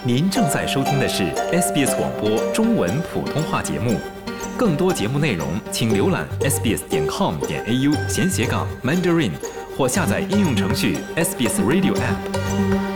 您正在收听的是 SBS 广播中文普通话节目，更多节目内容请浏览 sbs.com.au/Mandarin 或下载应用程序 SBS Radio App。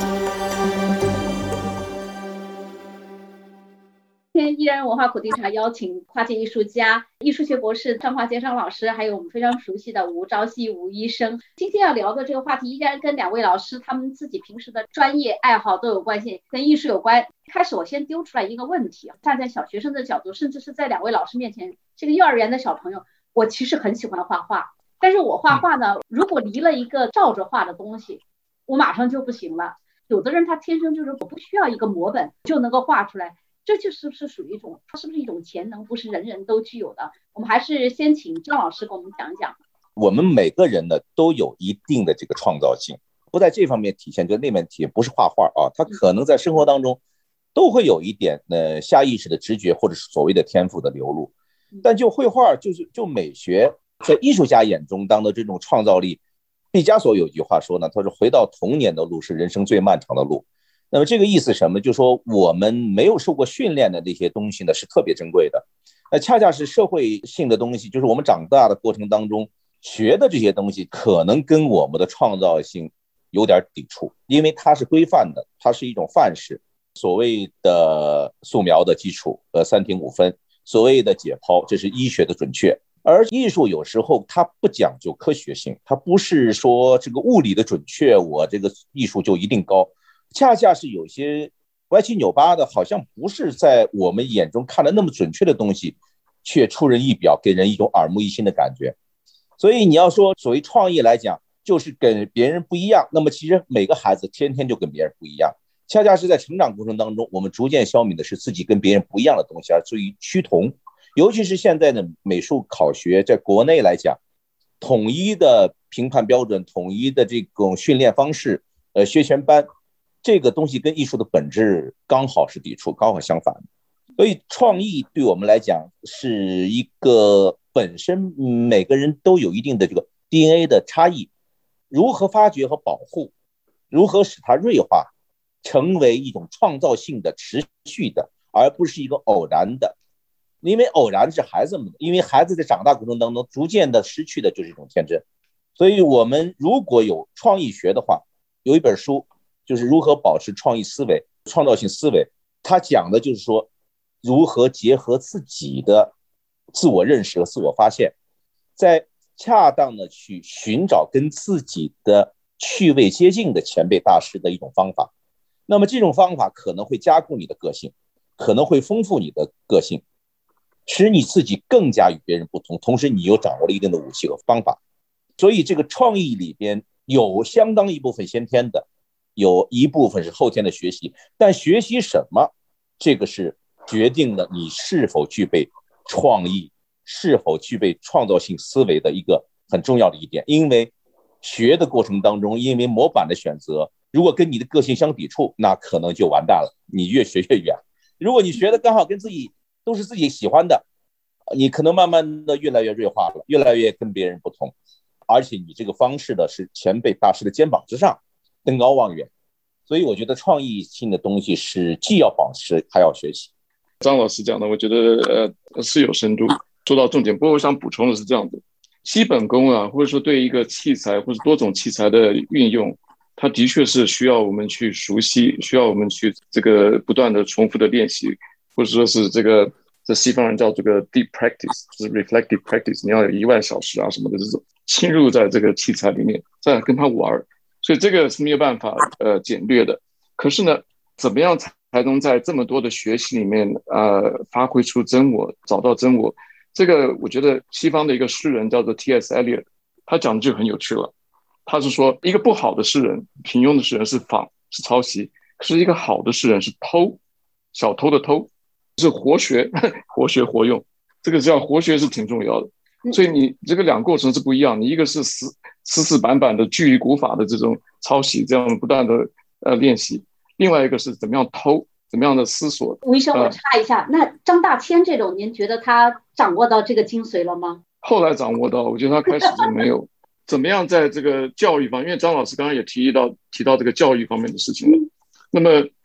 今天依然文化苦丁茶邀请跨界艺术家、艺术学博士张华杰张老师，还有我们非常熟悉的吴钊燮吴医生。今天要聊的这个话题依然跟两位老师他们自己平时的专业爱好都有关系，跟艺术有关。开始我先丢出来一个问题，站在小学生的角度，甚至是在两位老师面前，这个幼儿园的小朋友，我其实很喜欢画画，但是我画画呢，如果离了一个照着画的东西，我马上就不行了。有的人他天生就是我不需要一个模本就能够画出来，这就是不是属于一种，它是不是一种潜能，不是人人都具有的？我们还是先请张老师给我们讲讲。 我们每个人呢都有一定的这个创造性，不在这方面体现就那面体现，不是画画啊，他可能在生活当中都会有一点下意识的直觉或者是所谓的天赋的流露，但就绘画就美学，在艺术家眼中当的这种创造力，毕加索有句话说呢，他说回到童年的路是人生最漫长的路。那么这个意思什么？就是说我们没有受过训练的那些东西呢，是特别珍贵的。恰恰是社会性的东西，就是我们长大的过程当中学的这些东西，可能跟我们的创造性有点抵触，因为它是规范的，它是一种范式。所谓的素描的基础，3庭5分，所谓的解剖，这是医学的准确。而艺术有时候它不讲究科学性，它不是说这个物理的准确，我这个艺术就一定高。恰恰是有些歪七扭八的，好像不是在我们眼中看的那么准确的东西，却出人意表，给人一种耳目一新的感觉。所以你要说所谓创意来讲，就是跟别人不一样，那么其实每个孩子天天就跟别人不一样，恰恰是在成长过程当中，我们逐渐消弭的是自己跟别人不一样的东西，而至于趋同。尤其是现在的美术考学，在国内来讲，统一的评判标准，统一的这种训练方式，学前班，这个东西跟艺术的本质刚好是抵触，刚好相反。所以创意对我们来讲是一个本身每个人都有一定的这个 DNA 的差异，如何发掘和保护，如何使它锐化，成为一种创造性的持续的，而不是一个偶然的。因为偶然是孩子们，因为孩子在长大过程当中逐渐的失去的就是一种天真。所以我们如果有创意学的话，有一本书就是如何保持创意思维、创造性思维，它讲的就是说如何结合自己的自我认识和自我发现，在恰当的去寻找跟自己的趣味接近的前辈大师的一种方法。那么这种方法可能会加固你的个性，可能会丰富你的个性，使你自己更加与别人不同，同时你又掌握了一定的武器和方法。所以这个创意里边有相当一部分先天的，有一部分是后天的学习，但学习什么，这个是决定了你是否具备创意，是否具备创造性思维的一个很重要的一点。因为学的过程当中，因为模板的选择，如果跟你的个性相抵触，那可能就完蛋了，你越学越远。如果你学的刚好跟自己都是自己喜欢的，你可能慢慢的越来越锐化了，越来越跟别人不同，而且你这个方式的是前辈大师的肩膀之上，登高望远。所以我觉得创意性的东西是既要保持还要学习。 张老师讲的我觉得是有深度，说到重点。不过我想补充的是这样的，基本功啊，或者说对一个器材或者多种器材的运用，它的确是需要我们去熟悉，需要我们去这个不断的重复的练习，或者说是这西方人叫这个 deep practice， 就是 reflective practice， 你要有10000小时啊什么的这种侵入在这个器材里面，再跟它玩。所以这个是没有办法简略的。可是呢，怎么样才能在这么多的学习里面发挥出真我，找到真我？这个我觉得西方的一个诗人叫做 T.S. Eliot， 他讲的就很有趣了。他是说一个不好的诗人，平庸的诗人是仿，是抄袭，可是一个好的诗人是偷，小偷的偷，是活学，活学活用。这个叫活学是挺重要的。所以你这个两个过程是不一样，你一个是死板板的据于古法的这种抄袭，这样不断的练习，另外一个是怎么样偷，怎么样的思索。 吴医生，我插一下，那张大千这种，您觉得他掌握到这个精髓了吗？ 后来掌握到，我觉得他开始就没有。怎么样在这个教育方面，因为张老师刚刚也提到这个教育方面的事情了。那么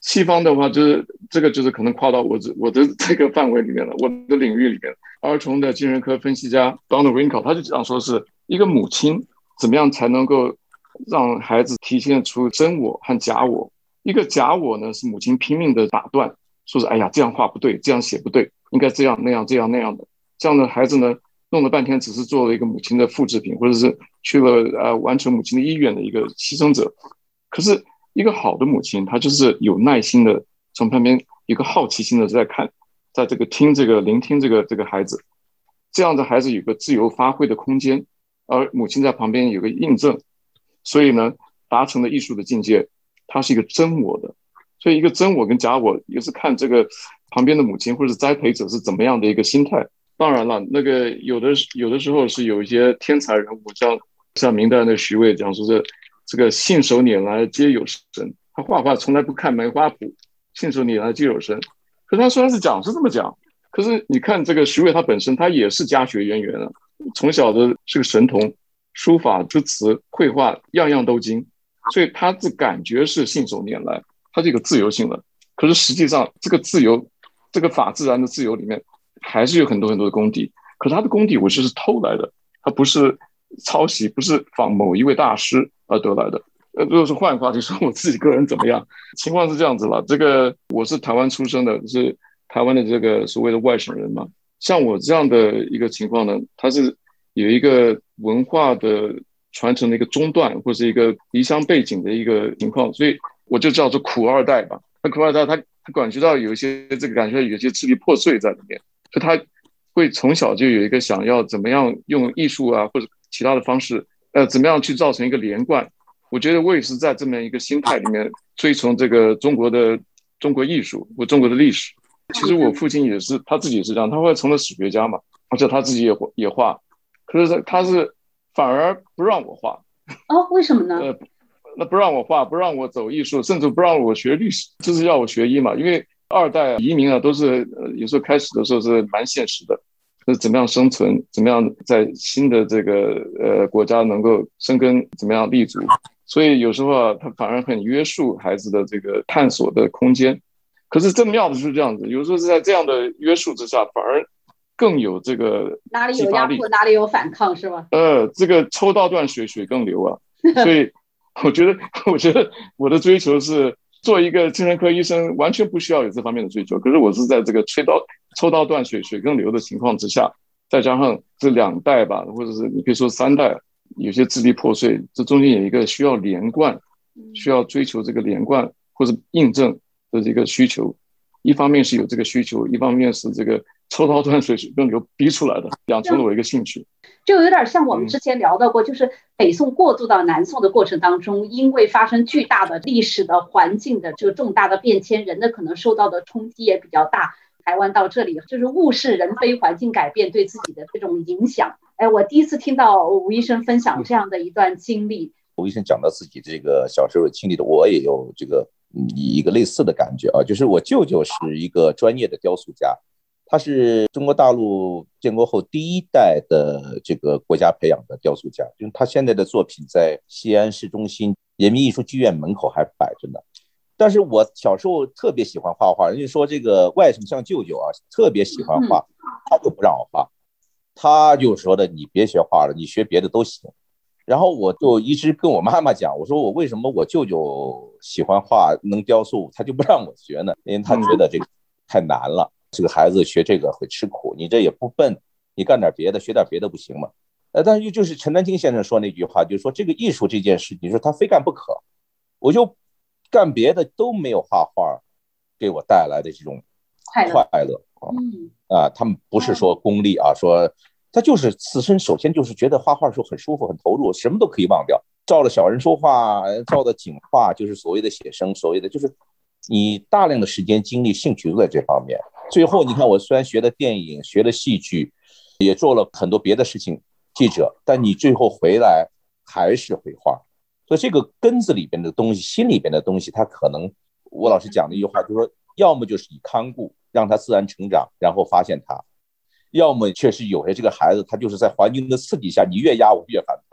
西方的话，就是这个就是可能跨到我的这个范围里面了，我的领域里面。儿童的精神科分析家 Donald Winnicott 他就讲说，是一个母亲怎么样才能够让孩子体现出真我和假我。一个假我呢，是母亲拼命的打断，说是哎呀这样画不对，这样写不对，应该这样那样这样那样的。这样的孩子呢，弄了半天只是做了一个母亲的复制品，或者是去了完成母亲的意愿的一个牺牲者。可是一个好的母亲，她就是有耐心的从旁边一个好奇心的在看，在这个聆听这个孩子，这样的孩子有个自由发挥的空间，而母亲在旁边有个印证，所以呢，达成了艺术的境界，它是一个真我的。所以一个真我跟假我也是看这个旁边的母亲或者栽培者是怎么样的一个心态。当然了，那个有的时候是有一些天才人物，像明代的徐渭讲说是这个信手拈来皆有神，他画画从来不看梅花谱，信手拈来皆有神。可是他虽然是这么讲，可是你看这个徐渭他本身他也是家学渊源啊，从小的是个神童，书法诗词绘画样样都精，所以他的感觉是信手拈来，他这个自由性的。可是实际上这个自由，这个法自然的自由里面还是有很多很多的功底，可是他的功底我是偷来的，他不是抄袭，不是仿某一位大师而得来的。如果是换话题说我自己个人怎么样，情况是这样子了。这个我是台湾出生的，是台湾的这个所谓的外省人嘛。像我这样的一个情况呢，它是有一个文化的传承的一个中断，或是一个离乡背景的一个情况，所以我就叫做苦二代吧。那苦二代他感觉到有一些感觉到有些支离破碎在里面，所以他会从小就有一个想要怎么样用艺术啊或者其他的方式，怎么样去造成一个连贯。我觉得我也是在这么一个心态里面追从这个中国艺术或中国的历史。其实我父亲也是，他自己也是这样，他会成了史学家嘛，而且他自己也画，可是他是反而不让我画。 哦，为什么呢？ 那不让我画，不让我走艺术，甚至不让我学历史，就是要我学医嘛。因为二代移民啊，都是有时候开始的时候是蛮现实的，就是怎么样生存，怎么样在新的这个国家能够生根，怎么样立足。所以有时候啊，他反而很约束孩子的这个探索的空间。可是正妙的就是这样子，有时候是在这样的约束之下，反而更有这个哪里有压迫，哪里有反抗，是吧？ 这个抽刀断水，水更流啊。所以我觉得我的追求是做一个精神科医生，完全不需要有这方面的追求。可是我是在这个抽刀断水，水更流的情况之下，再加上这2代吧，或者是你可以说3代。有些支离破碎，这中间有一个需要连贯，需要追求这个连贯或者印证的这个需求。一方面是有这个需求，一方面是这个抽刀断水，水更流逼出来的，养成了我一个兴趣。 就有点像我们之前聊到过，就是北宋过渡到南宋的过程当中，因为发生巨大的历史的环境的这个重大的变迁，人的可能受到的冲击也比较大。台湾到这里就是物是人非，环境改变对自己的这种影响。我第一次听到吴医生分享这样的一段经历。 吴医生讲到自己这个小时候经历的，我也有这个一个类似的感觉啊，就是我舅舅是一个专业的雕塑家，他是中国大陆建国后第1代的这个国家培养的雕塑家，就是他现在的作品在西安市中心人民艺术剧院门口还摆着呢。但是我小时候特别喜欢画画，人家说这个外甥像舅舅啊，特别喜欢画，他就不让我画，他就说的你别学画了，你学别的都行。然后我就一直跟我妈妈讲，我说我为什么我舅舅喜欢画能雕塑，他就不让我学呢？因为他觉得这个太难了，这个孩子学这个会吃苦，你这也不笨，你干点别的，学点别的不行吗？但是就是陈丹青先生说那句话，就是说这个艺术这件事，你说他非干不可，我就干别的都没有画画给我带来的这种快乐他们不是说功利啊，说他就是自身首先就是觉得画画的时候很舒服很投入，什么都可以忘掉，照了小人说话，照的景画，就是所谓的写生，所谓的就是你大量的时间精力兴趣都在这方面。最后你看我虽然学的电影学的戏剧，也做了很多别的事情，记者，但你最后回来还是绘画。所以这个根子里边的东西，心里边的东西，它可能我老师讲的一句话就是说，要么就是以看顾让他自然成长，然后发现他，要么确实有些这个孩子他就是在环境的刺激下，你越压我越反弹，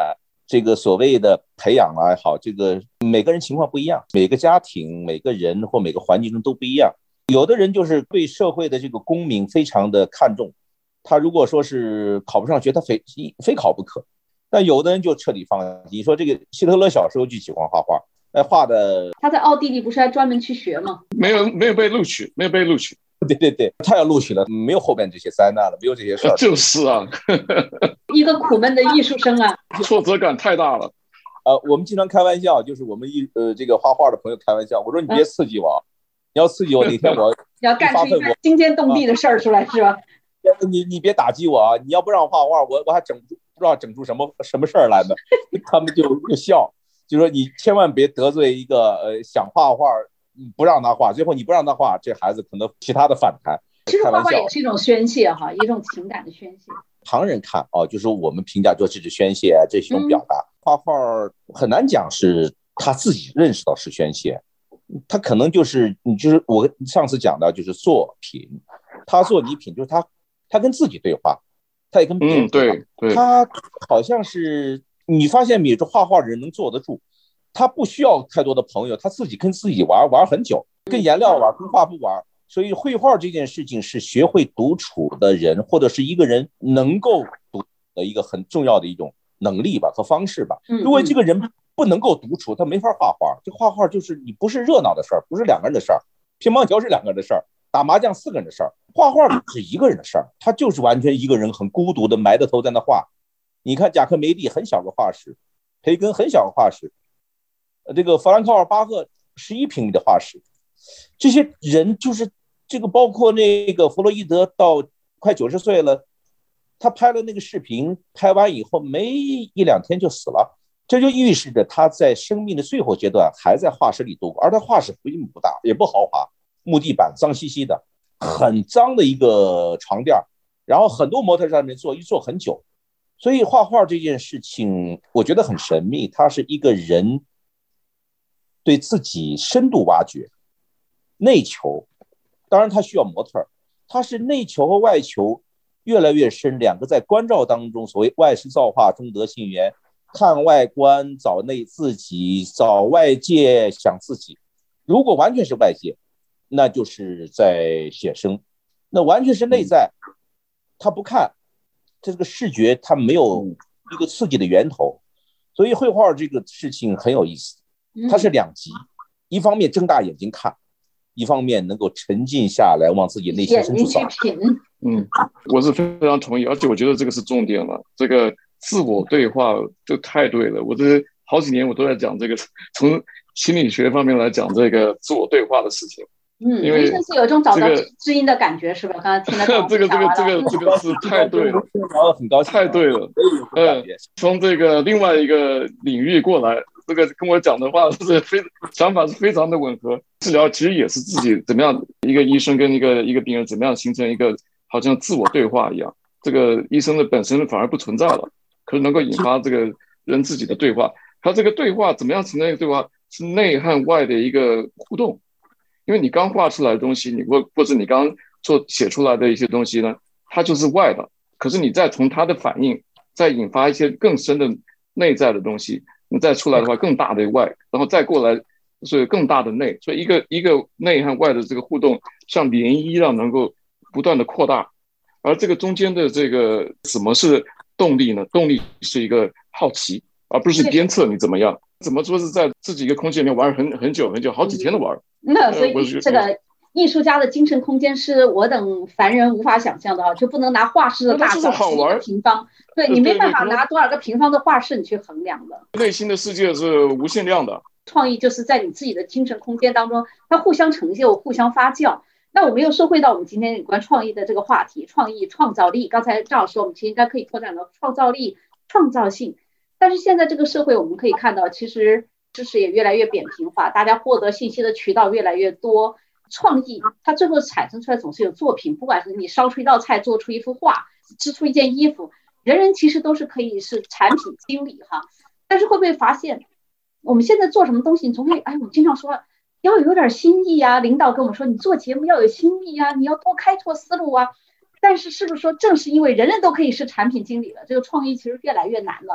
这个所谓的培养也好，这个每个人情况不一样，每个家庭、每个人或每个环境中都不一样。有的人就是对社会的这个公民非常的看重，他如果说是考不上学，他非考不可。但有的人就彻底放弃。你说这个希特勒小时候就喜欢画画，画的他在奥地利不是还专门去学吗？ 没有被录取，没有被录取。 对，他要录取了，没有后边这些灾难了，没有这些事儿。 就是啊， 一个苦闷的艺术生啊， 挫折感太大了。 我们经常开玩笑，就是我们这个画画的朋友开玩笑，我说你别刺激我，你要刺激我，哪天我要干出一番惊天动地的事儿出来是吧？ 你别打击我啊！你要不让我画画，我还不知道整出什么事儿来呢。他们就笑，就说你千万别得罪一个想画画不让他画，最后你不让他画，这孩子可能其他的反弹。 其实画画也是一种宣泄哈，一种情感的宣泄。 旁人看就是我们评价说这是宣泄，这是一种表达。画画很难讲是他自己认识到是宣泄，他可能就是我上次讲的就是作品，他做礼品就是他跟自己对话，他也跟别人对话。 对， 他好像是你发现没有，画画的人能坐得住，他不需要太多的朋友，他自己跟自己玩很久，跟颜料玩，跟画布玩。所以绘画这件事情是学会独处的人，或者是一个人能够独处的一个很重要的一种能力吧和方式吧。如果这个人不能够独处，他没法画画。这画画就是你不是热闹的事儿，不是两个人的事儿，乒乓球是两个人的事儿，打麻将4个人的事儿，画画是一个人的事儿。他就是完全一个人很孤独的埋着头在那画。你看贾科梅蒂很小个画室，培根很小个画室，这个弗兰克·巴赫11平米的画室，这些人就是这个，包括那个弗洛伊德到快90岁了，他拍了那个视频，拍完以后没1、2天就死了。这就预示着他在生命的最后阶段还在画室里度过，而他画室规模不大，也不豪华，木地板脏兮兮的，很脏的一个床垫，然后很多模特在上面坐很久。所以画画这件事情我觉得很神秘，它是一个人对自己深度挖掘，内求，当然他需要模特，他是内求和外求越来越深，两个在关照当中，所谓外实造化，中得性缘，看外观找内自己，找外界想自己。如果完全是外界，那就是在写生；那完全是内在，他不看，这个视觉他没有一个刺激的源头。所以绘画这个事情很有意思，它是两极，一方面睁大眼睛看，一方面能够沉浸下来，往自己内心深处找。 我是非常同意，而且我觉得这个是重点了。这个自我对话就太对了。我这好几年我都在讲这个，从心理学方面来讲这个自我对话的事情。因为是有一种找到知音的感觉，是吧？刚才听得到这个是太对了， 很高兴， 太对了。从这个另外一个领域过来，这个跟我讲的话是想法是非常的吻合。治疗其实也是自己怎么样，一个医生跟一个病人怎么样形成一个好像自我对话一样。这个医生的本身反而不存在了，可是能够引发这个人自己的对话。他这个对话怎么样形成一个对话？是内和外的一个互动。因为你刚画出来的东西，或者你刚写出来的一些东西呢，它就是外的。可是你再从它的反应，再引发一些更深的内在的东西，你再出来的话，更大的外，然后再过来，所以更大的内。所以一个内和外的这个互动，像涟漪一样能够不断的扩大。而这个中间的这个什么是动力呢？动力是一个好奇，而不是鞭策你怎么样。怎么说是在自己一个空间里面玩很久，好几天的玩。 那所以这个艺术家的精神空间是我等凡人无法想象的就不能拿画室的大小好玩平方，对你没办法拿多少个平方的画室你去衡量的。 内心的世界是无限量的， 创意就是在你自己的精神空间当中，它互相成就，互相发酵。那我们又说回到我们今天有关创意的这个话题，创意创造力。刚才赵老师我们其实应该可以拓展到创造力、创造性。但是现在这个社会我们可以看到，其实知识也越来越扁平化，大家获得信息的渠道越来越多，创意它最后产生出来总是有作品，不管是你烧出一道菜，做出一幅画，织出一件衣服，人人其实都是可以是产品经理哈。但是会不会发现我们现在做什么东西，你总会我们经常说要有点新意啊，领导跟我们说你做节目要有新意啊，你要多开拓思路啊。但是是不是说正是因为人人都可以是产品经理了，这个创意其实越来越难了。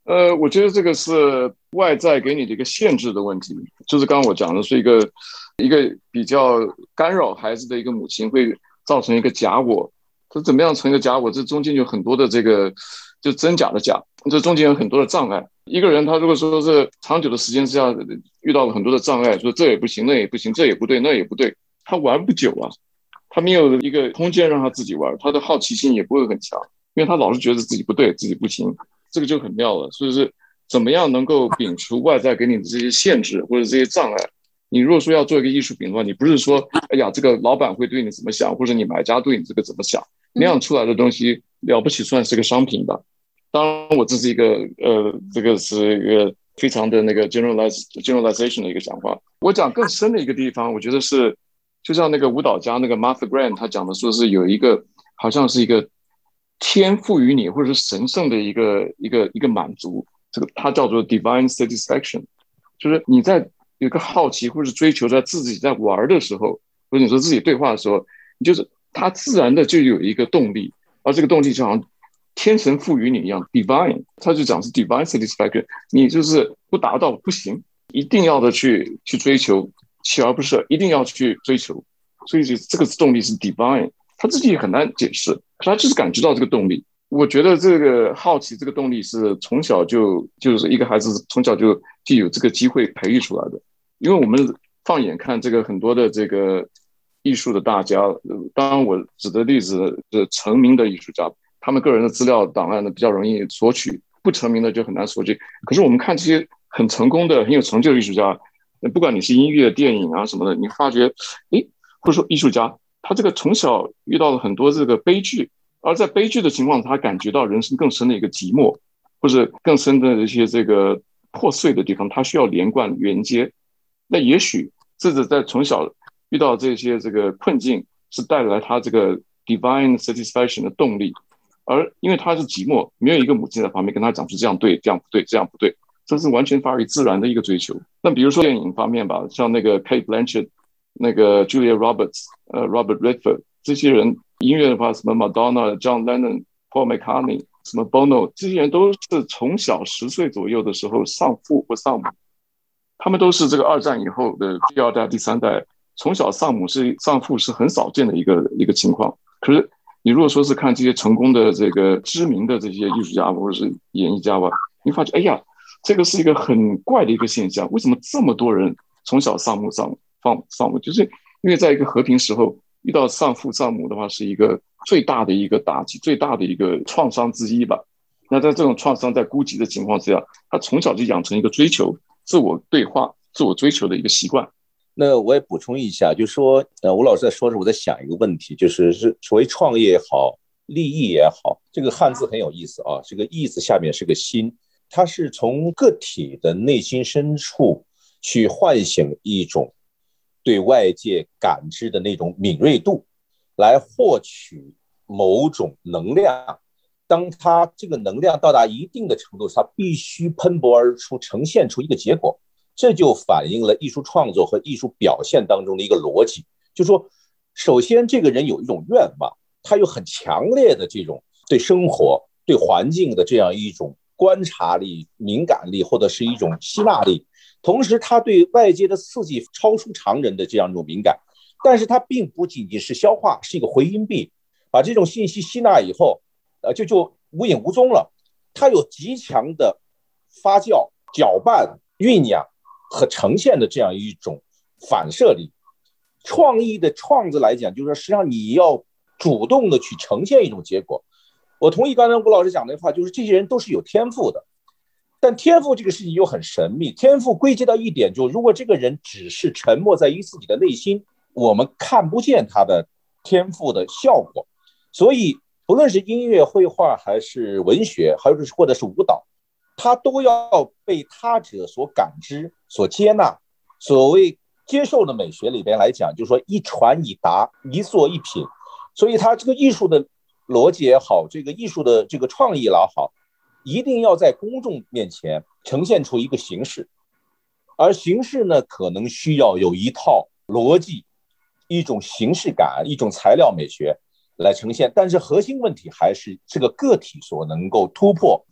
我觉得这个是外在给你的一个限制的问题，就是刚刚我讲的是一个比较干扰孩子的一个母亲会造成一个假我，它怎么样成一个假我？这中间有很多的这个就真假的假，这中间有很多的障碍。一个人他如果说是长久的时间之下遇到了很多的障碍，说这也不行，那也不行，这也不对，那也不对，他玩不久啊，他没有一个空间让他自己玩，他的好奇心也不会很强，因为他老是觉得自己不对，自己不行。这个就很妙了，所以是怎么样能够摒除外在给你的这些限制或者这些障碍？你如果说要做一个艺术品的话，你不是说，哎呀，这个老板会对你怎么想，或者你买家对你这个怎么想，那样出来的东西了不起算是个商品吧。当然，我这是一个这个是一个非常的那个 generalization 的一个讲话。我讲更深的一个地方，我觉得是，就像那个舞蹈家那个 Martha Graham 他讲的说是有一个好像是一个天赋予你或者是神圣的一个满足，这个它叫做 divine satisfaction， 就是你在有一个好奇或者是追求在自己在玩的时候，或者你说自己对话的时候，你就是它自然的就有一个动力，而这个动力就好像天神赋予你一样 divine， 它就讲是 divine satisfaction， 你就是不达到不行，一定要的去追求，锲而不舍，一定要去追求，所以这个动力是 divine。他自己也很难解释，可他就是感知到这个动力。我觉得这个好奇这个动力是从小就是一个孩子从小就有这个机会培育出来的。因为我们放眼看这个很多的这个艺术的大家，当然我指的例子是成名的艺术家，他们个人的资料档案呢比较容易索取，不成名的就很难索取。可是我们看这些很成功的、很有成就的艺术家，不管你是音乐、电影啊什么的，你发觉，或者说艺术家。他这个从小遇到了很多这个悲剧，而在悲剧的情况，他感觉到人生更深的一个寂寞，或者更深的一些这个破碎的地方，他需要连贯连接。那也许这是在从小遇到这些这个困境，是带来他这个 divine satisfaction 的动力。而因为他是寂寞，没有一个母亲在旁边跟他讲出这样对，这样不对，这样不对，这是完全发于自然的一个追求。那比如说电影方面吧，像那个 Cate Blanchett。那个 Julia Roberts、Robert Redford 这些人，音乐的话，什么 Madonna、John Lennon、Paul McCartney、什么 Bono， 这些人都是从小10岁左右的时候丧父或丧母，他们都是这个二战以后的第二代、第三代，从小丧父是很少见的一个情况。可是你如果说是看这些成功的这个知名的这些艺术家或者是演艺家吧，你发觉，哎呀，这个是一个很怪的一个现象，为什么这么多人从小丧母，就是因为在一个和平时候遇到丧父丧母的话，是一个最大的一个打击，最大的一个创伤之一吧。那在这种创伤在孤寂的情况之下，他从小就养成一个追求自我对话、自我追求的一个习惯。 那我也补充一下，就是说，吴老师在说的时候，我在想一个问题，就是所谓创业也好，立意也好，这个汉字很有意思啊，这个义字下面是个心，它是从个体的内心深处去唤醒一种对外界感知的那种敏锐度，来获取某种能量。当它这个能量到达一定的程度，它必须喷薄而出，呈现出一个结果。这就反映了艺术创作和艺术表现当中的一个逻辑，就是说，首先这个人有一种愿望，他有很强烈的这种对生活、对环境的这样一种观察力、敏感力，或者是一种吸纳力。同时他对外界的刺激超出常人的这样一种敏感，但是他并不仅仅是消化，是一个回音壁，把这种信息吸纳以后，就无影无踪了。他有极强的发酵、搅拌、酝酿和呈现的这样一种反射力。创意的创字来讲，就是说实际上你要主动的去呈现一种结果。我同意刚才吴老师讲的话，就是这些人都是有天赋的。但天赋这个事情又很神秘，天赋归结到一点，就如果这个人只是沉默在于自己的内心，我们看不见他的天赋的效果。所以不论是音乐、绘画还是文学，或者是舞蹈，它都要被他者所感知、所接纳。所谓接受的美学里边来讲，就是说一传一达，一作一品。所以它这个艺术的逻辑也好，这个艺术的这个创意也好，一定要在公众面前呈现出一个形式，而形式呢，可能需要有一套逻辑，一种形式感，一种材料美学来呈现。但是核心问题还是这个个体所能够突破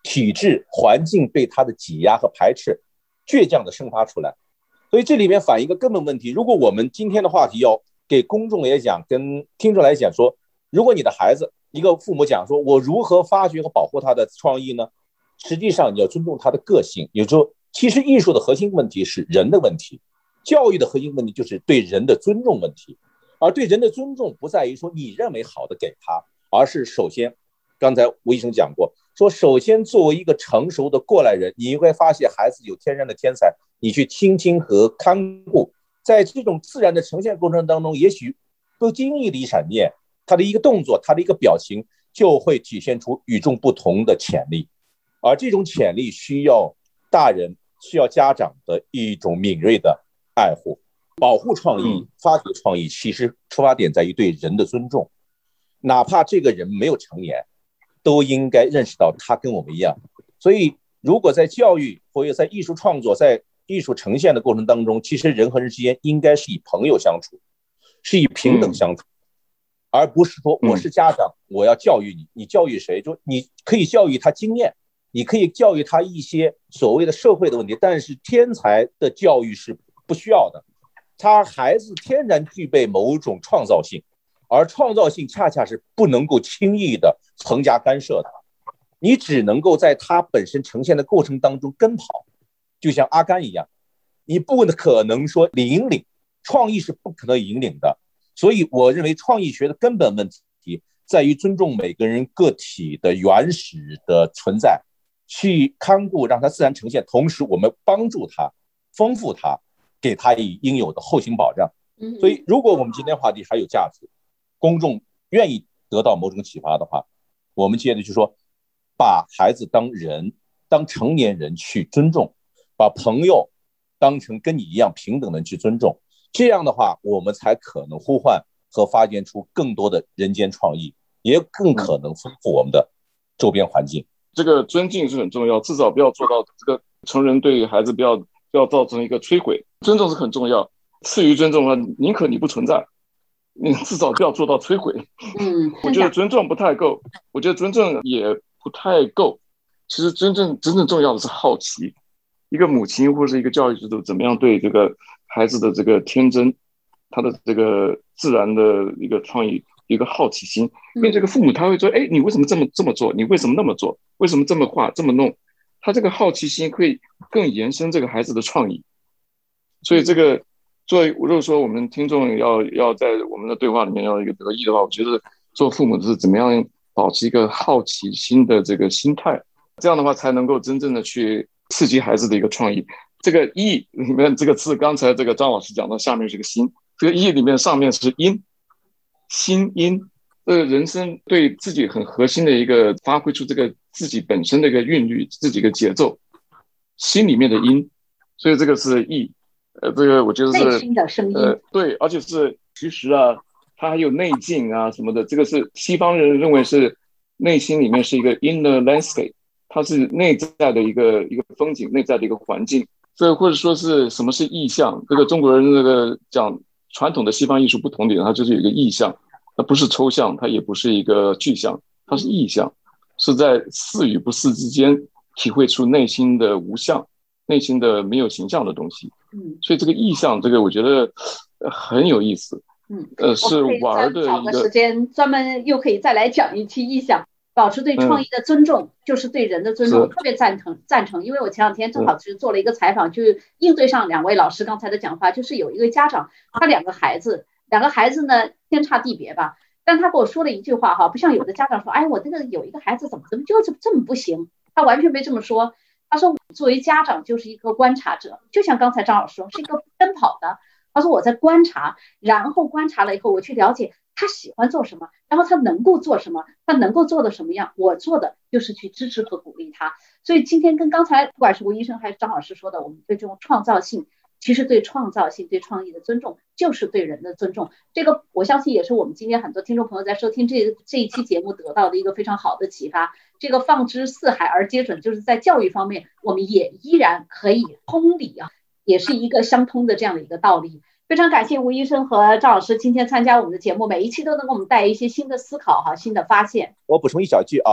体制环境对他的挤压和排斥倔强的生发出来。所以这里面反映一个根本问题，如果我们今天的话题要给公众也讲，跟听众来讲说，如果你的孩子，一个父母讲说我如何发掘和保护他的创意呢？实际上你要尊重他的个性。也就是说，其实艺术的核心问题是人的问题，教育的核心问题就是对人的尊重问题。而对人的尊重不在于说你认为好的给他，而是首先刚才吴医生讲过，说首先作为一个成熟的过来人，你会发现孩子有天然的天才，你去倾听和看顾，在这种自然的呈现过程当中，也许不经意的一闪念，他的一个动作，他的一个表情，就会体现出与众不同的潜力。而这种潜力需要大人，需要家长的一种敏锐的爱护。保护创意，发掘创意，其实出发点在于对人的尊重。哪怕这个人没有成年，都应该认识到他跟我们一样。所以如果在教育或者在艺术创作，在艺术呈现的过程当中，其实人和人之间应该是以朋友相处，是以平等相处，而不是说我是家长，我要教育你，你教育谁？就你可以教育他经验，你可以教育他一些所谓的社会的问题，但是天才的教育是不需要的。他孩子天然具备某种创造性，而创造性恰恰是不能够轻易的横加干涉的。你只能够在他本身呈现的过程当中跟跑，就像阿甘一样，你不可能说引领，创意是不可能引领的。所以我认为创意学的根本问题在于尊重每个人个体的原始的存在，去看顾让它自然呈现，同时我们帮助他，丰富他，给他以应有的后勤保障。所以如果我们今天话题还有价值，公众愿意得到某种启发的话，我们接着就说把孩子当人，当成年人去尊重，把朋友当成跟你一样平等的去尊重。这样的话，我们才可能呼唤和发掘出更多的人间创意，也更可能丰富我们的周边环境。 这个尊敬是很重要，至少不要做到这个成人对孩子不要造成一个摧毁。尊重是很重要，次于尊重的话，宁可你不存在，你至少不要做到摧毁。我觉得尊重不太够，我觉得尊重也不太够。其实真正重要的是好奇。一个母亲或是一个教育制度怎么样对这个孩子的这个天真，他的这个自然的一个创意，一个好奇心。因为这个父母他会说，哎，你为什么这么做？你为什么那么做？为什么这么画这么弄？他这个好奇心会更延伸这个孩子的创意。所以这个作为如果说我们听众要在我们的对话里面要一个得意的话，我觉得做父母的是怎么样保持一个好奇心的这个心态，这样的话才能够真正的去刺激孩子的一个创意。这个意里面这个字，刚才这个张老师讲到下面是个心，这个意里面上面是音，心音，人生对自己很核心的一个发挥出这个自己本身的一个韵律，自己的节奏，心里面的音，所以这个是意。这个我觉得是内心的声音， 对，而且是其实啊，它还有内境啊什么的，这个是西方人认为是内心里面是一个 inner landscape， 它是内在的一个风景，内在的一个环境。这或者说是什么是意象？这个中国人这个讲传统的西方艺术不同点，它就是有一个意象，它不是抽象，它也不是一个具象，它是意象，是在似与不似之间体会出内心的无相，内心的没有形象的东西。所以这个意象，这个我觉得很有意思。是玩的一个。找个时间专门又可以再来讲一期意象。保持对创意的尊重，就是对人的尊重，特别赞成。因为我前两天正好是做了一个采访，就应对上两位老师刚才的讲话，就是有一个家长，他两个孩子呢天差地别吧，但他跟我说了一句话哈，不像有的家长说，哎，我这个有一个孩子怎么就这么不行，他完全没这么说。他说作为家长就是一个观察者，就像刚才张老师说是一个跟跑的。他说我在观察，然后观察了以后我去了解他喜欢做什么，然后他能够做什么，他能够做的什么样，我做的就是去支持和鼓励他。所以今天跟刚才不管是吴医生还是张老师说的，我们对这种创造性，其实对创造性对创意的尊重就是对人的尊重。这个我相信也是我们今天很多听众朋友在收听这一期节目得到的一个非常好的启发。这个放之四海而皆准，就是在教育方面我们也依然可以通理啊，也是一个相通的这样的一个道理。非常感谢吴医生和赵老师今天参加我们的节目，每一期都能给我们带一些新的思考哈，新的发现。 我补充一小句啊，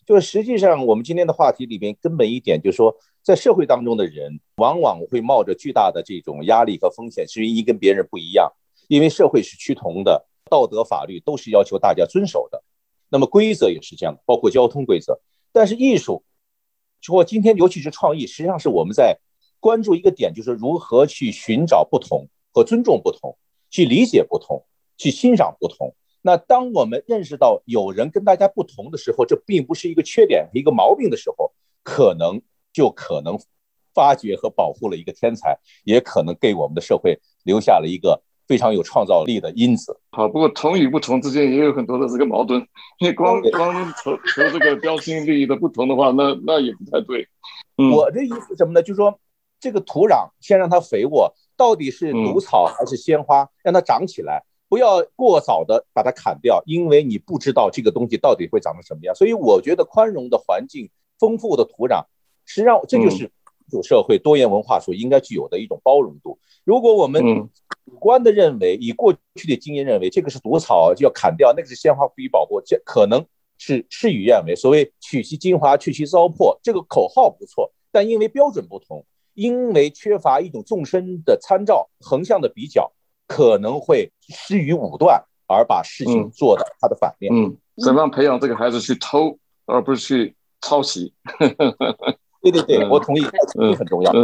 就是实际上我们今天的话题里面根本一点就是说，在社会当中的人往往会冒着巨大的这种压力和风险，是因为跟别人不一样，因为社会是趋同的，道德法律都是要求大家遵守的，那么规则也是这样，包括交通规则。但是艺术说今天尤其是创意，实际上是我们在关注一个点，就是如何去寻找不同和尊重不同，去理解不同，去欣赏不同。那当我们认识到有人跟大家不同的时候，这并不是一个缺点一个毛病的时候，可能发掘和保护了一个天才，也可能给我们的社会留下了一个非常有创造力的因子。 好，不过同与不同之间也有很多的这个矛盾，因为光求这个标新立异的不同的话，那也不太对。 我的意思是什么呢？就是说这个土壤先让它肥沃，到底是毒草还是鲜花，让它长起来，不要过早的把它砍掉，因为你不知道这个东西到底会长成什么样。所以我觉得宽容的环境、丰富的土壤，实际上这就是民主社会多元文化所应该具有的一种包容度。如果我们主观的认为，以过去的经验认为这个是毒草就要砍掉，那个是鲜花不予保护，这可能是事与愿违。所谓取其精华去其糟粕，这个口号不错，但因为标准不同，因为缺乏一种纵深的参照、横向的比较，可能会失于武断，而把事情做到它的反面。 怎么样培养这个孩子去偷，而不是去抄袭？ 对对对，我同意，很重要。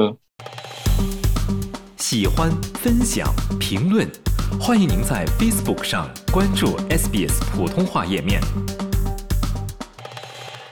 喜欢、分享、评论，欢迎您在 Facebook 上关注 SBS 普通话页面。